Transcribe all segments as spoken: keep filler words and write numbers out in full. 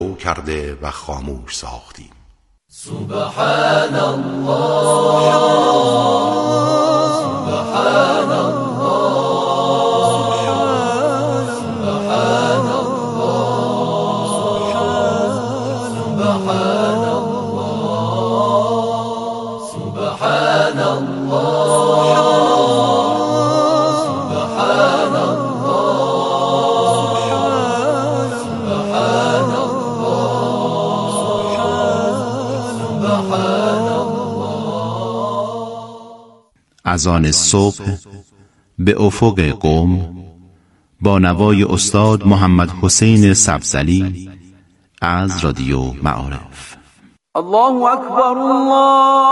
کرده و خاموش ساختیم. سبحان الله، سبحان الله، سبحان الله، سبحان الله، سبحان الله، سبحان الله، سبحان اذان صبح به افق قم با نوای استاد محمد حسین سبزلی از رادیو معارف. الله اکبر، الله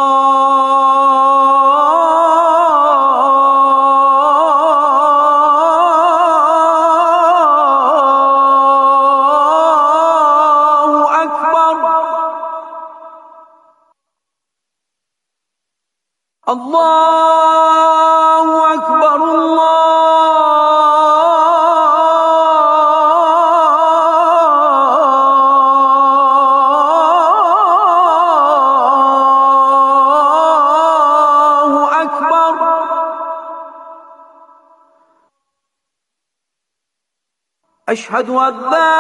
اکبر، الله اکبر، الله اکبر. اشهد ان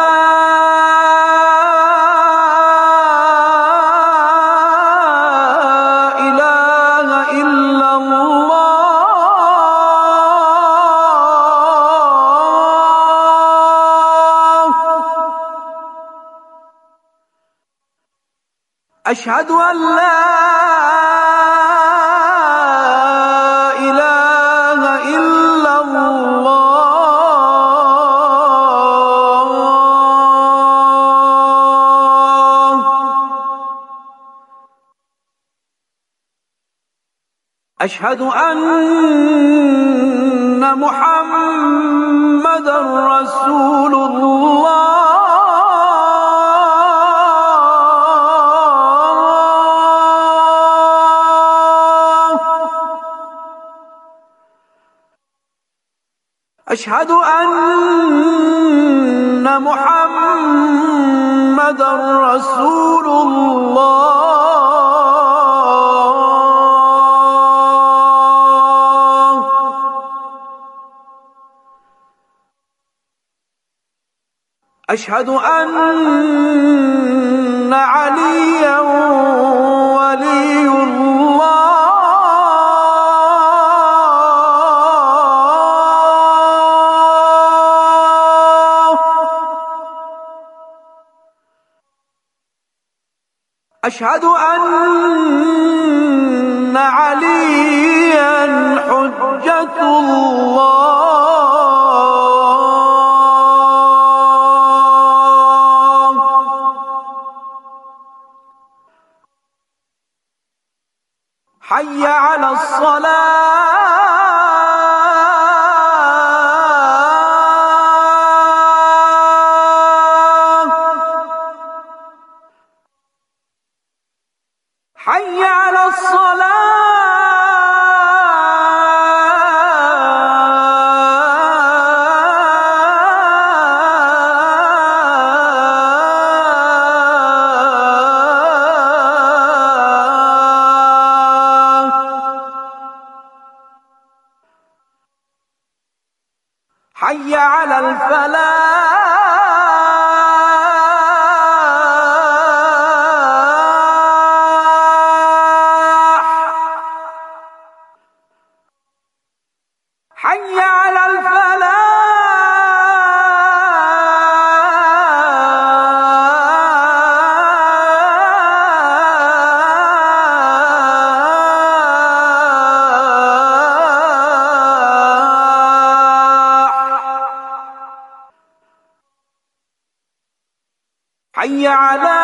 أشهد أن لا إله إلا الله. أشهد أن محمدا رسول الله. أشهد أن محمدا رسول الله. أشهد أن عليا ولي الله. أشهد أن عليا حجة الله. حي على الصلاة. حي على الصلاة. حي على الفلاح. حي على الفلاح. حي على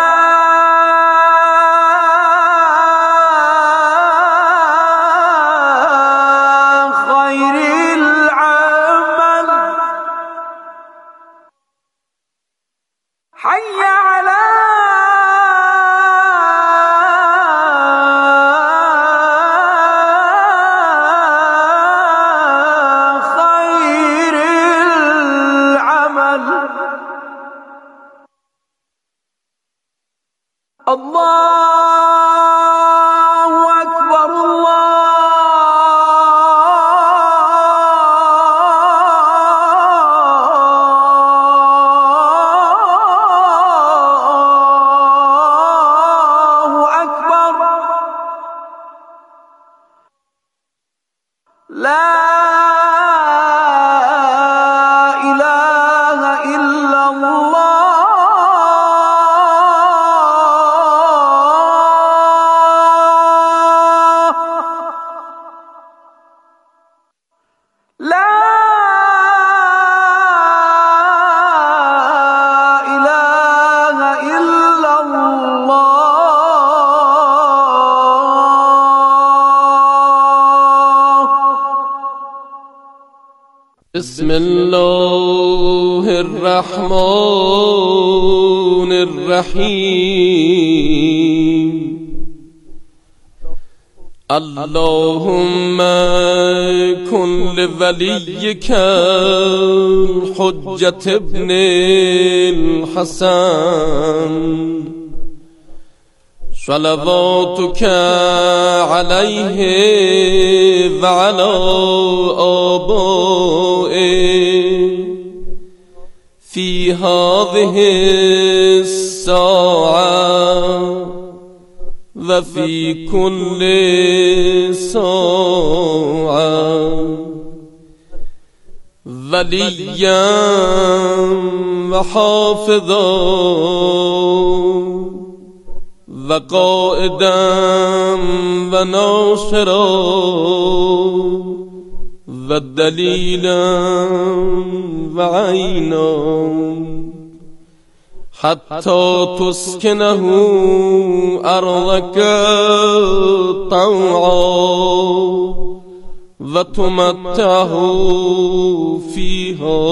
خير العمل. حي على خير العمل. الله أكبر الله أكبر لا إله إلا الله لا إله إلا الله بسم الله الرحمن الرحيم اللهم كن لوليك الحجة ابن الحسن صلواتك عليه وعلى آبائه في هذه الساعة وفي كل ساعة وليا وحافظا وقائدا وناصرا ودليلا وعينا حتى تسكنه أرضك طوعا وتمتعه فيها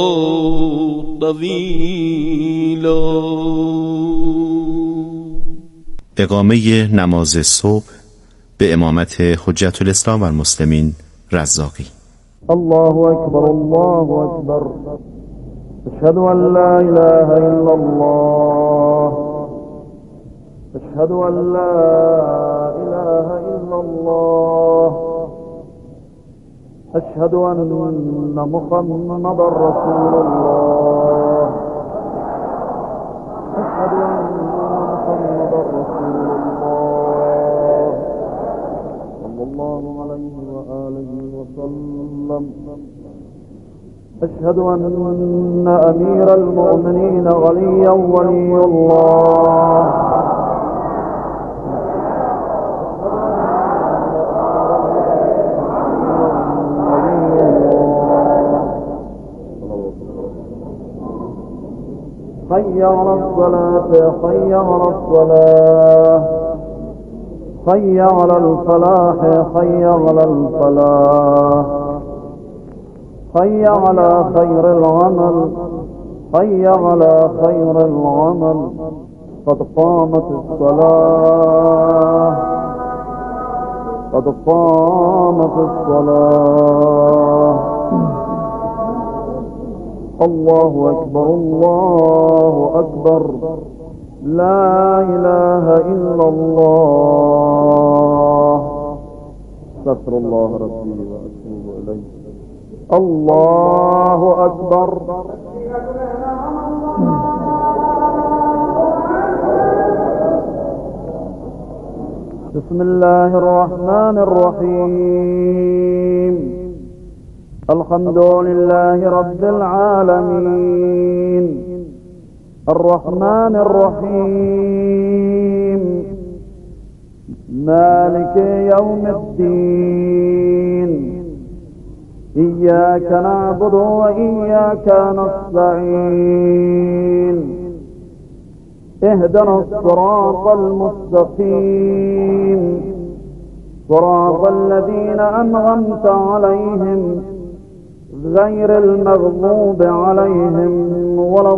طويلا. اقامه نماز صبح به امامت حجت الاسلام و المسلمین رزاقی. الله أكبر الله أكبر أشهد أن لا إله إلا الله أشهد أن لا إله إلا الله أشهد أن محمدا رسول الله أشهد أن محمدا رسول الله صلى الله عليه وآله وسلم. أشهد أن أمير المؤمنين غنيا ولي الله حي على الصلاة حي على الصلاة حي على الفلاح حي على الفلاح حي على خير العمل حي على خير العمل قد قامت الصلاة قد قامت الصلاة. الله أكبر الله أكبر لا إله إلا الله. استغفر الله ربي وأتوب إليه. الله أكبر. بسم الله الرحمن الرحيم الحمد لله رب العالمين الرحمن الرحيم مالك يوم الدين إياك نعبد وإياك نستعين اهدنا الصراط المستقيم صراط الذين أنعمت عليهم غير المغضوب عليهم ولا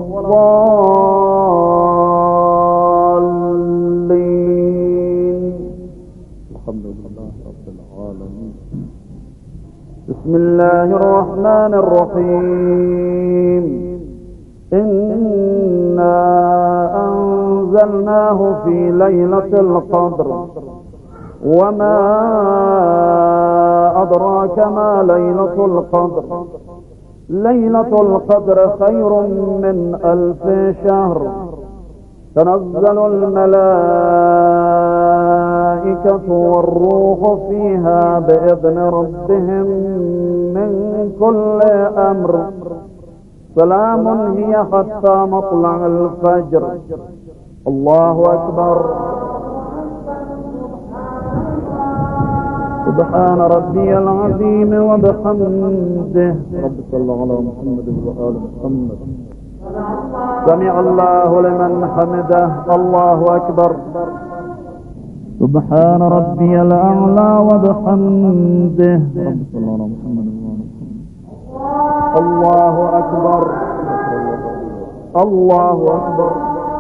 الضالين. الحمد لله رب العالمين. بسم الله الرحمن الرحيم إنا أنزلناه في ليلة القدر وما أدراك ما ليلة القدر ليلة القدر خير من ألف شهر تنزل الملائكة والروح فيها بإذن ربهم من كل أمر سلام هي حتى مطلع الفجر. الله أكبر. سبحان ربي العظيم وبحمده. رب صل على محمد وآل محمد. سمع الله لمن حمده. الله أكبر. سبحان ربي الأعلى وبحمده. رب صل على محمد وآل محمد. الله أكبر. الله أكبر.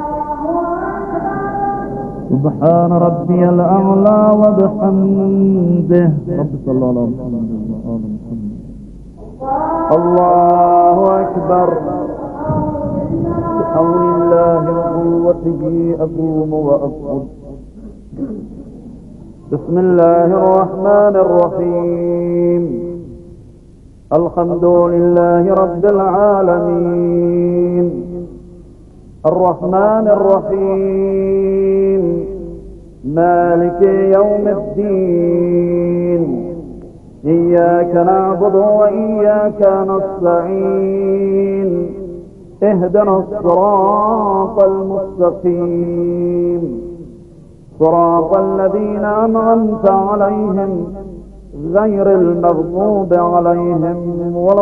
سبحان ربي الأعلى وبحمده. رب صل على محمد وآل محمد. الله أكبر. بحول الله وقوته أقوم وأصعد. بسم الله الرحمن الرحيم. الحمد لله رب العالمين الرحمن الرحيم مالك يوم الدين إياك نعبد وإياك نستعين اهدنا الصراط المستقيم صراط الذين أنعمت عليهم غير المغضوب عليهم ولا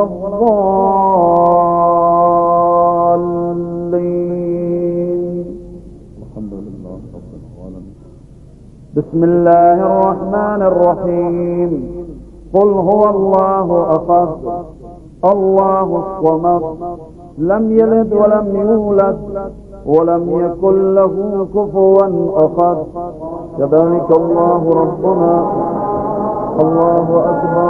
الضالين. الحمد لله رب العالمين. بسم الله الرحمن الرحيم. قل هو الله أحد الله الصمد لم يلد ولم يولد ولم يكن له كفوا أحد. كذلك الله ربنا. الله أكبر.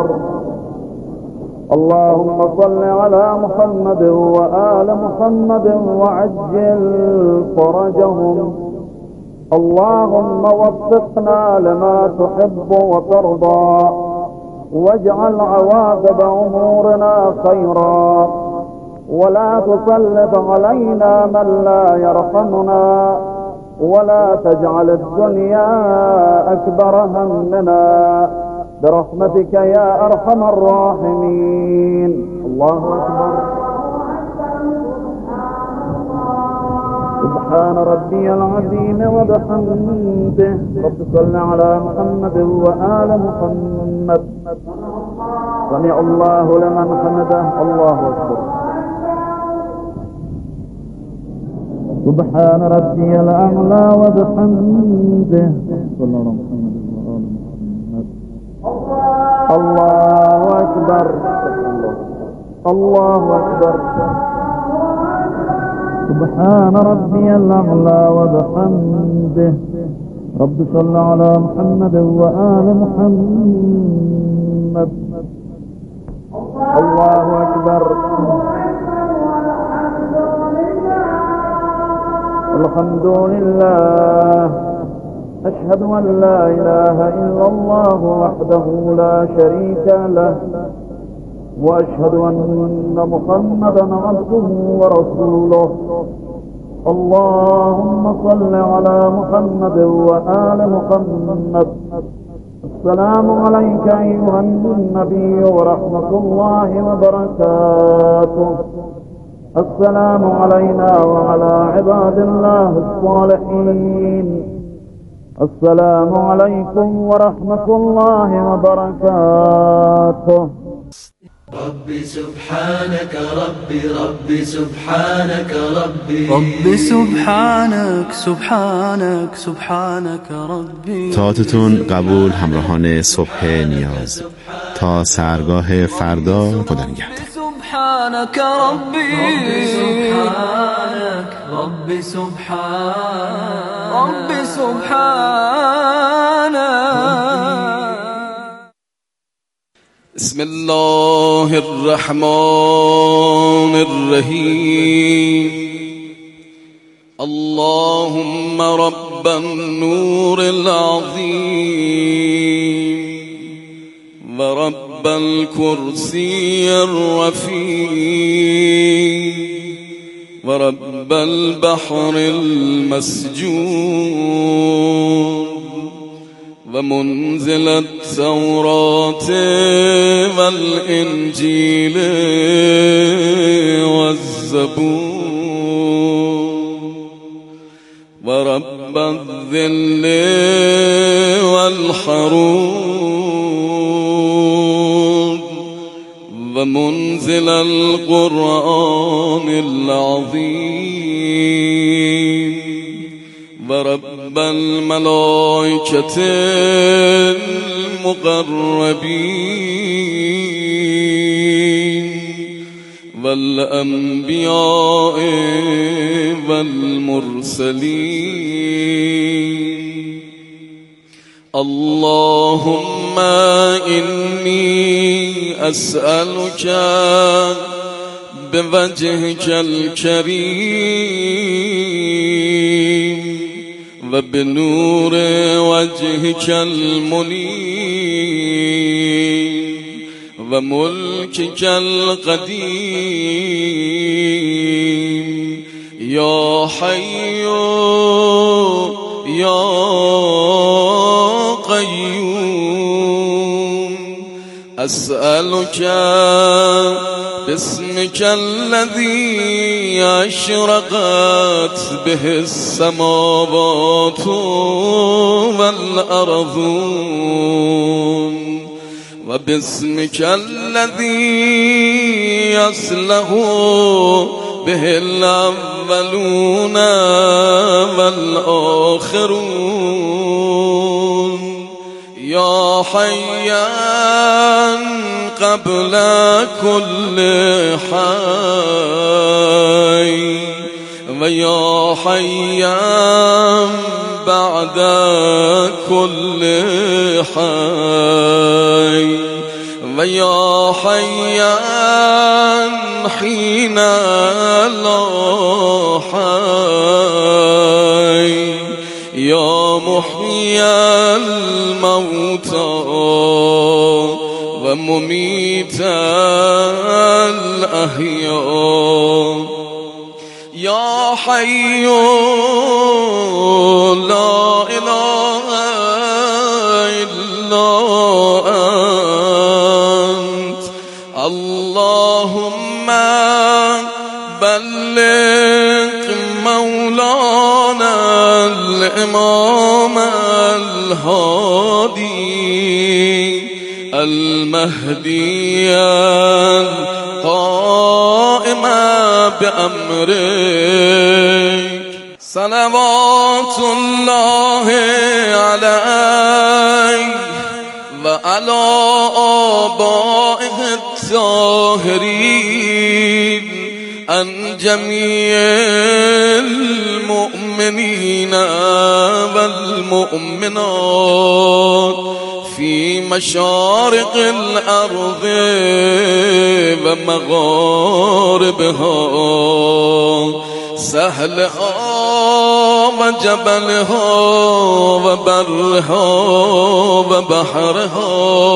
اللهم صل على محمد وآل محمد وعجل فرجهم. اللهم وفقنا لما تحب وترضى واجعل عواقب أمورنا خيرا ولا تسلط علينا من لا يرحمنا ولا تجعل الدنيا أكبر همنا برحمتك يا أرحم الراحمين. الله أكبر. سبحان ربي العظيم وبحمده. رب صل على محمد وآل محمد. سمع الله لمن حمده. الله أكبر. سبحان ربي الأعلى وبحمده. صلى الله على محمد وآل محمد. الله أكبر. الله أكبر. سبحان ربي الأعلى وبحمده. رب صل على محمد وآل محمد. الله أكبر. الحمد لله. أشهد أن لا إله إلا الله وحده لا شريك له وأشهد أن محمدا عبده ورسوله. اللهم صل على محمد وآل محمد. السلام عليك أيها النبي ورحمة الله وبركاته. السلام علينا وعلى عباد الله الصالحين. السلام عليكم ورحمة الله وبركاته. ربي سبحانك ربي ربي سبحانك ربي ربي سبحانك سبحانك سبحانك ربي. طاعتتون قبول همراهان صبح نیاز. تا سحرگاه فردا خدا نگهدار. سبحانك ربي سبحانك ربي سبحانك ربي سبحانك. بسم الله الرحمن الرحيم. اللهم رب النور العظيم ورب الكرسي الرفيع ورب البحر المسجون ومنزل التوراة والإنجيل والزبور ورب الذل والحرور ومنزل القرآن العظيم ورب الملائكة المقربين والأنبياء والمرسلين اللهم إني أسألك بوجهك الكريم وبنور وجهك المنير وملكك القديم يا حي يا قيوم أسألك باسمك الذي أشرقت به السماوات والأرضون وباسمك الذي يصلح به الأولون والآخرون يا حيان قبل كل حي ويا حيان بعد كل حي ويا حيان حين لا حي يا محيي الموتى ومميت الأحياء يا حي لا إله إلا أنت اللهم بلغ مولانا الإمام الهادي المهدي القائم بأمرك صلوات الله عليه وعلى آبائه الطاهرين عن جميع المؤمنين والمؤمنات في مشارق الأرض ومغاربها سهلها وجبلها وبرها وبحرها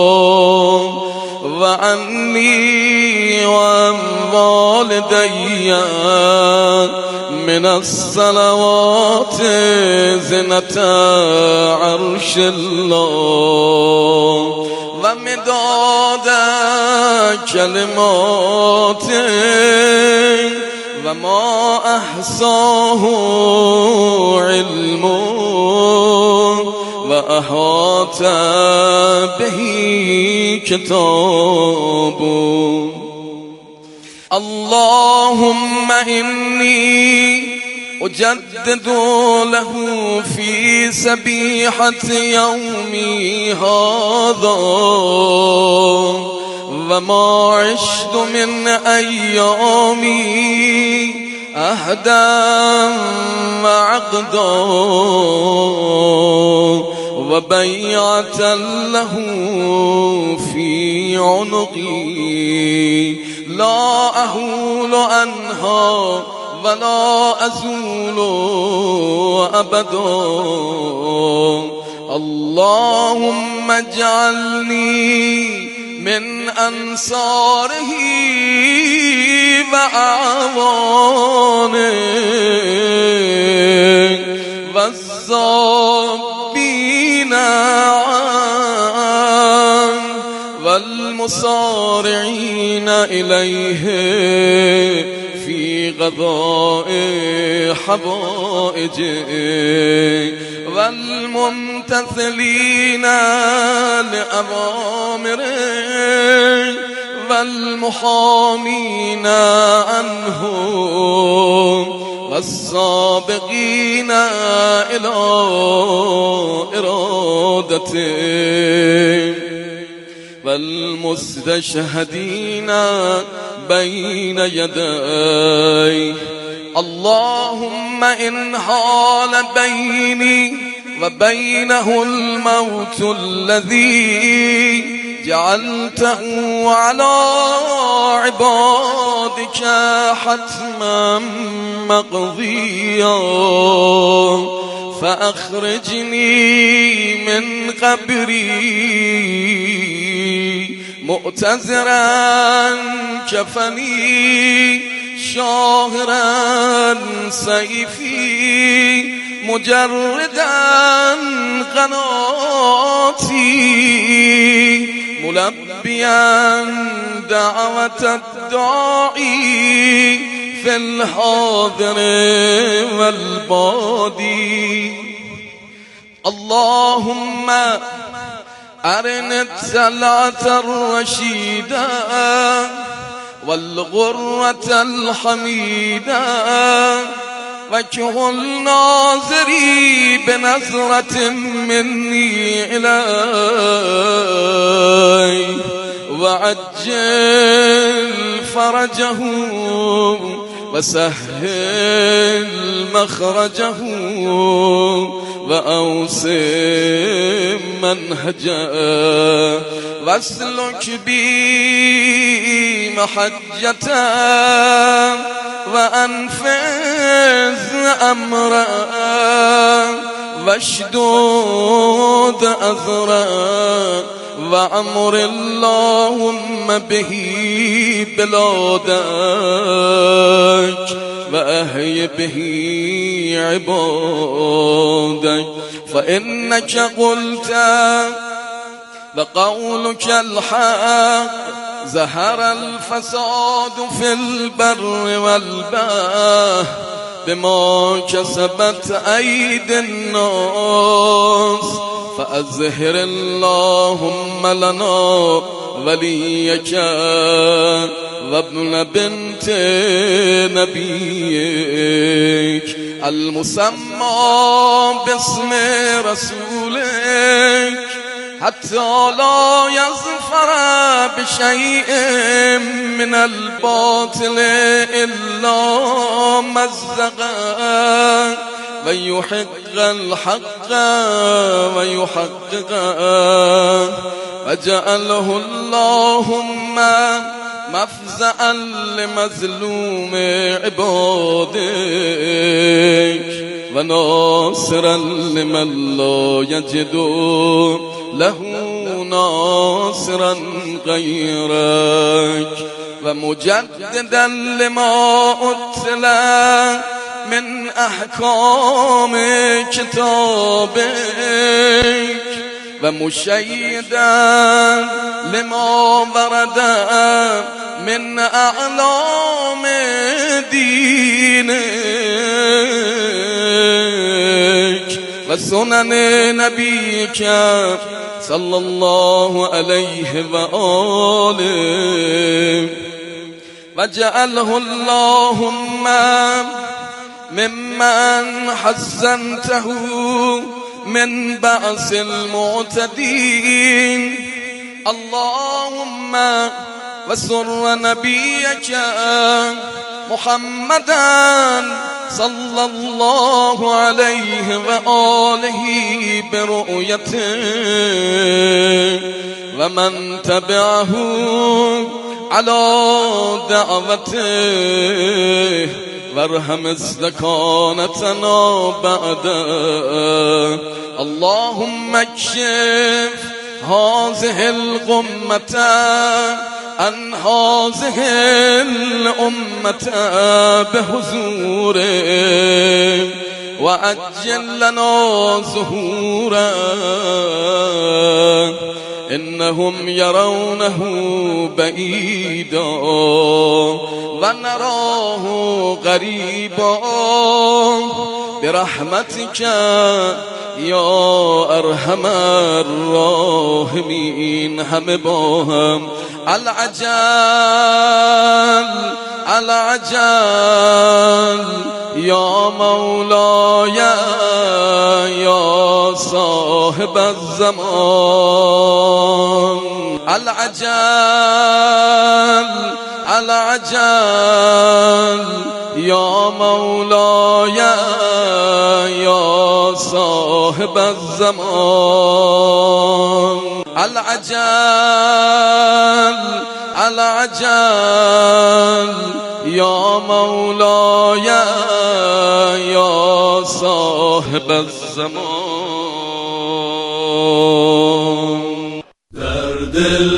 وعني وعن والدي من الصلوات زنة عرش الله ومداد كلماته وما أحصاه علمه وأحاط به كتابه اللهم إني أجدد له في سبيحة يومي هذا وما عشت من أيامي أهدا وعقدا وبيعة له في عنقي لا أهول عنها ولا أزول أبدا اللهم اجعلني من أنصاره وأعوانه والذابين عنه والمسارعين إليه في قضاء حوائجه والممتثلين لأوامره والمحامين عنه والسابقين إلى إرادته والمستشهدين بين يديه اللهم إن حال بيني وبينه الموت الذي جعلته على عبادك حتما مقضيا فأخرجني من قبري مؤتزرا كفني شاهرا سيفي مجردا قناتي ملبيا دعوة الداعي في الحاضر والبادي اللهم أرنا السلعة الرشيدة والغرة الحميدة وجه ناظري بنظرة مني إلي وعجل فرجه وسهل مخرجه وأوسم منهجه واسلك بي محجته وأنفذ أمره واشدود أذره وعمر اللهم به بلادك وأهي به عبادك فإنك قلت وقولك الحق ظهر الفساد في البر والبحر بما كسبت أيدي الناس فأظهر اللهم لنا وليك وابن بنت نبيك المسمى باسم رسولك حتى لا يظفر بشيء من الباطل إلا مزقا ويحق الحق ويحققا وجعله اللهم مفزعا لمظلوم عبادك وناصرا لمن لا يجد له ناصرا غيرك ومجددا لما أتلى من أحكام كتابك ومشيدا لما ورد من أعلام دينك وسنن نبيك صلى الله عليه وآله وجعله اللهم ممن حسنته من بأس المعتدين اللهم وسر نبيك محمدا صلى الله عليه وآله برؤيته ومن تبعه على دعوته وارحم استكانتنا بعده اللهم اكشف هذه الغمة عن هذه الأمة بحضوره وعجل لنا ظهوره إنهم يرونه بعيدا ونراه قريبا برحمتك يا أرحم الراحمين. همه با هم العجل العجل یا مولاي یا صاحب الزمان العجل العجل یا مولاي یا صاحب الزمان العجل العجل یا مولاي یا صاحب الزمان. در دل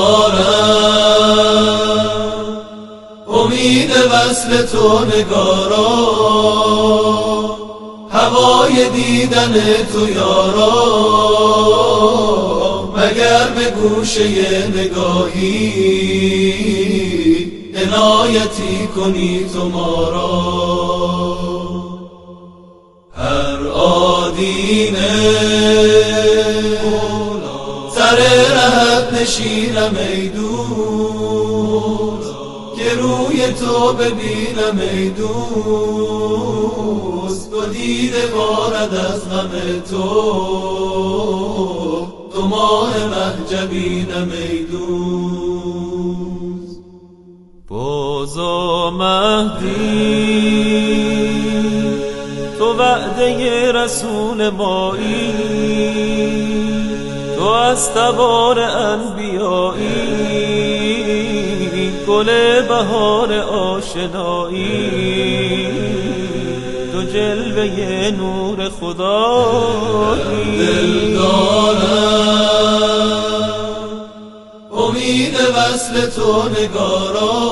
دارم امید وصل تو نگارا هوای دیدن تو یارا مگر به گوشه نگاهی عنایتی کنی تو ما را. هر آدینه سر رهت نشینم ای دوست که روی تو ببینم ای دوست دو دیده بارد از غم تو تو ماه مهجبینم ای دوست. بازا مهدی تو وعده رسول مایی تو از تبار انبیایی گل بهار آشنایی تو جلوه نور خدایی. دل دارم امید وصل تو نگارا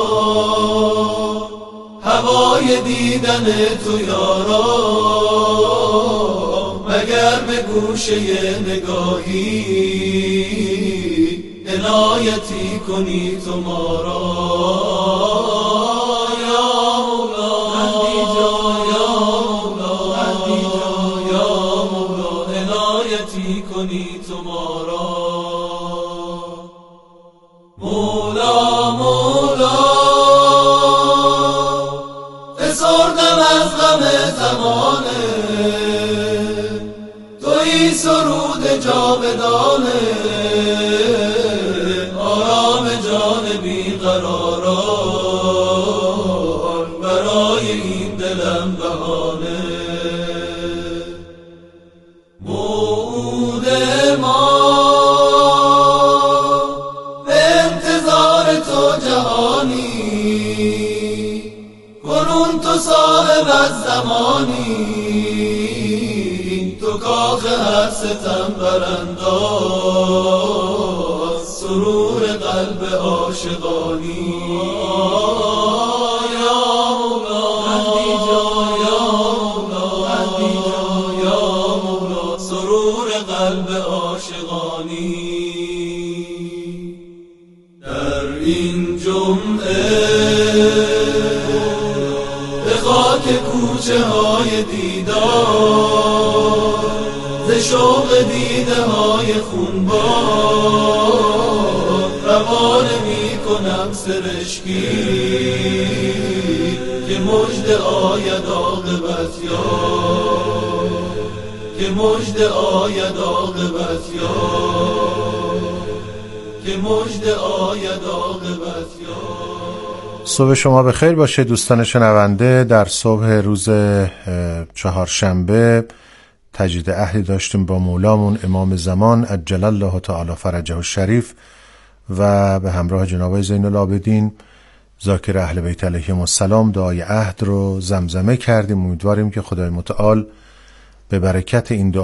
هوای دیدن تو یارا مگر به گوشه نگاهی عنایتی کنی تو ما را. یا مولا مهدی جان یا مولا مهدی جان یا مولا عنایتی کنی تو ما را. مولا مولا بسردم از غم زمانه تویی سرود جاودانه آرام جان بیقراران برای این دلم بهانه. موعود ما به انتظار تو جهانی کنون تو صاحب از زمانی تو کاخ هر ستم برانداز سرور قلب عاشقانی. یا مولا مهدی جان یا مولا مهدی جان یا مولا سرور قلب عاشقانی. در این جمعه به خاک کوچه های دیدار ز شوق دیده های خونبار روانه می کنم سرشکی که مژده آید عاقبت یار که مژده آید عاقبت یار که مژده آید عاقبت یار. صبح شما بخیر باشه دوستان شنونده. در صبح روز چهارشنبه تجدید عهدی داشتیم با مولامون امام زمان عجل الله تعالی فرجه الشریف و به همراه جناب زین العابدین ذاکر اهل بیت علیهم السلام دعای عهد رو زمزمه کردیم. امیدواریم که خدای متعال به برکت این دعا